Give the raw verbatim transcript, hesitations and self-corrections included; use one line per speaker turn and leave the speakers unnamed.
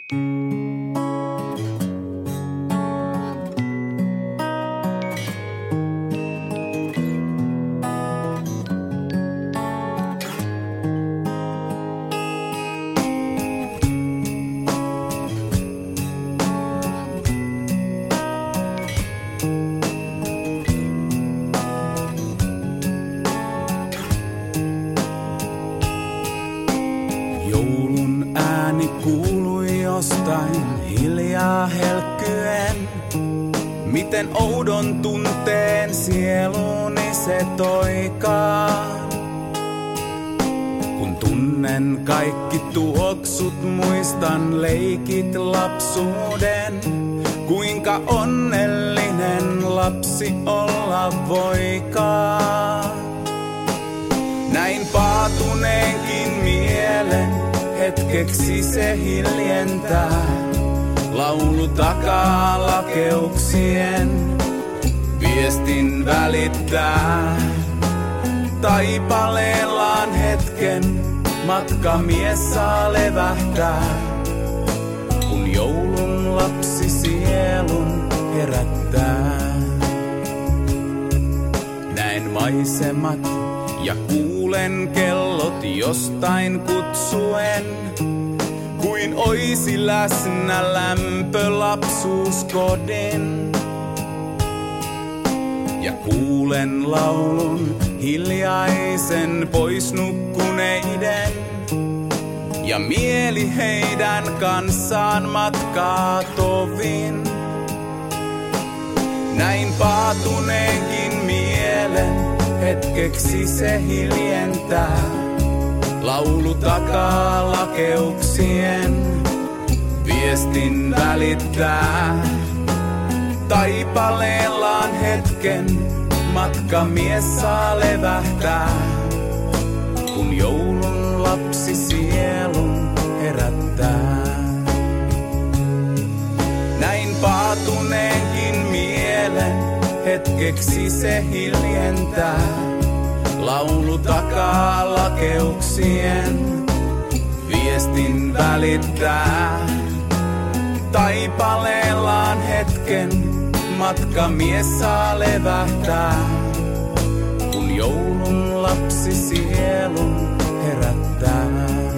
Miten oudon tunteen sieluni se toikaan. Kun tunnen kaikki tuoksut, muistan leikit lapsuuden. Kuinka onnellinen lapsi olla voikaan. Näin paatuneenkin mielen, hetkeksi se hiljentää. Laulu takaa lakeuksien, viestin välittää. Taipaleellaan hetken, matkamies saa levähtää. Kun joulun lapsi sielun herättää. Näen maisemat ja kuulen kellot jostain kutsuen. Kuin oisi läsnä lämpö lapsuuskodin. Ja kuulen laulun hiljaisen pois nukkuneiden. Ja mieli heidän kanssaan matkaa tovin. Näin paatuneenkin mielen, hetkeksi se hiljentää. Laulu takaa lakeuksien, viestin välittää. Taipaleellaan hetken, matkamies saa levähtää. Kun joulun lapsi sielun herättää. Näin paatuneenkin mielen, hetkeksi se hiljentää. Laulu takaa lakeuksien, viestin välittää. Taipaleellaan hetken, matkamies saa levähtää. Kun joulun lapsi sielun herättää.